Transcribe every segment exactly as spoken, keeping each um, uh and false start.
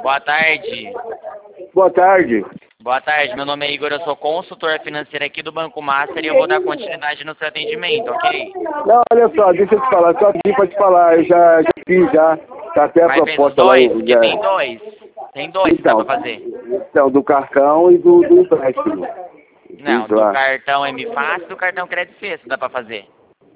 Boa tarde. Boa tarde. Boa tarde, meu nome é Igor, eu sou consultor financeiro aqui do Banco Master e eu vou dar continuidade no seu atendimento, ok? Não, olha só, deixa eu te falar, só aqui pra te falar, eu já, já fiz já, tá até a Mas fez os proposta dois? lá. Porque Já... tem dois. Tem dois que dá Então, pra fazer. então, do cartão e do, do empréstimo. Não, Fiz do lá. cartão M Fácil e do cartão Crédito Fixo dá pra fazer.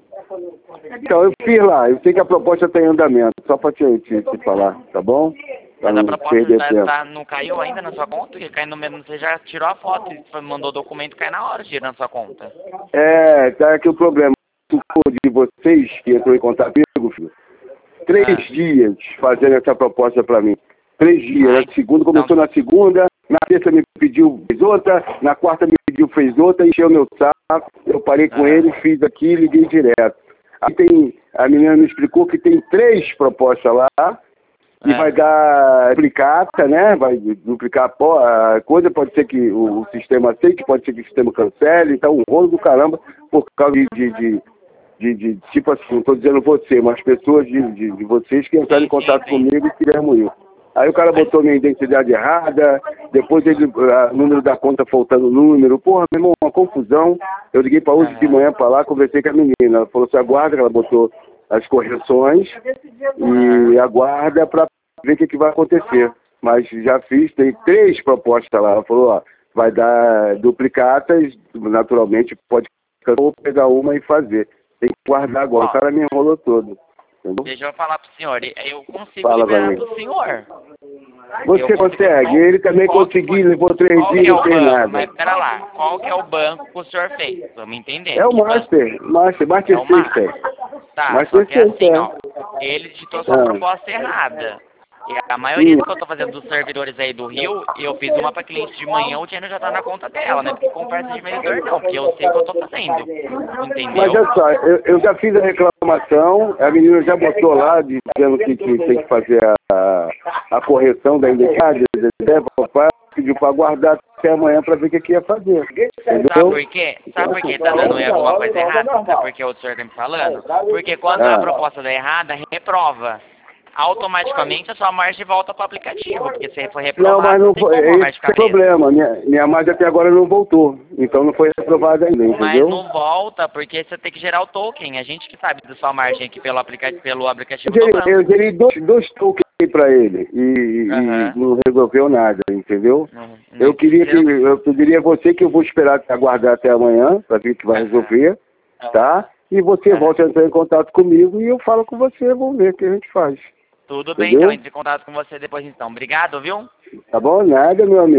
Então, eu fiz lá, eu sei que a proposta tá em andamento, só pra te, te, te falar, tá bom? Pra Mas a não proposta perder tá, tempo. tá- não caiu ainda na sua conta? Porque cai no mesmo, você já tirou a foto e foi- mandou o documento, cai na hora, tira na sua conta. É, tá aqui o problema. O de vocês que entrou em contato comigo, filho, três Ah. dias fazendo essa proposta pra mim. Três dias. Ai, Na segunda, começou então- na segunda, na terça me pediu, fez outra, na quarta me pediu, fez outra, encheu meu saco, eu parei com Ah. ele, fiz aqui e liguei direto. Aí tem, a menina me explicou que tem três propostas lá, e Ah. vai dar duplicata, né? Vai duplicar a po- a coisa, pode ser que o, o sistema aceite, pode ser que o sistema cancele, então um rolo do caramba por causa de, de, de, de, de tipo assim, não estou dizendo você, mas pessoas de, de, de vocês que entraram em contato Sim, sim, sim. comigo e queriam ir. Aí o cara botou minha identidade errada, depois ele, o número da conta faltando número, porra, meu irmão, uma confusão. Eu liguei para hoje de Aham. manhã para lá, conversei com a menina, ela falou, se aguarda, ela botou as correções e aguarda para ver o que, que vai acontecer. Mas já fiz, tem três propostas lá. Ela falou, ó, vai dar duplicatas, naturalmente pode ou pegar uma e fazer. Tem que guardar agora. Ó. O cara me enrolou todo. Entendeu? Deixa eu falar pro senhor, eu consigo Fala pra liberar mim. pro senhor. Você Eu consigo- consegue? qual- Ele também qual que conseguiu, foi- levou três Qual que dias é e não o fez banco? nada. Mas pera lá, qual que é o banco que o senhor fez? Vamos entender. É o Que banco? Master, Master, Master É o Ma- System. Tá, Master só que é assim, System, ó. Ele digitou sua Ah. proposta errada. E a maioria Hum. que eu tô fazendo dos servidores aí do Rio, eu fiz uma pra cliente de manhã, o dinheiro já tá na conta dela, né? Porque conversa de vendedor não, porque eu sei o que eu tô fazendo. Mas Entendeu? olha só, eu, eu já fiz a reclamação, a menina já botou lá, dizendo que, que tem que fazer a, a correção da identidade, né, papai, pediu para guardar até amanhã para ver o que, que ia fazer. Sabe Entendeu? por quê? Sabe por que tá dando alguma coisa errada? Sabe por que o senhor tá me falando? Porque quando Ah. a proposta dá errada, reprova. Automaticamente a sua margem volta pro aplicativo, porque se for Não, reprovado, mas não não tem foi, como a esse margem é ficar o mesmo. problema. Minha, minha margem até agora não voltou. Então não foi aprovada ainda, Mas entendeu? não volta, porque você tem que gerar o token. A gente que sabe da sua margem aqui pelo, aplica pelo aplicativo Eu do gerei, eu banco. gerei dois, dois tokens para ele e, e Aham. não resolveu nada, entendeu? Não- não- Eu queria que, você não- eu pediria a você que eu vou esperar aguardar até amanhã para ver o que vai Aham. resolver, Aham. tá? E você Aham. volta a entrar em contato comigo e eu falo com você, vamos ver o que a gente faz. Tudo bem, Entendeu? então. Entre em contato com você depois, então. Obrigado, viu? Tá bom? Nada, meu amigo.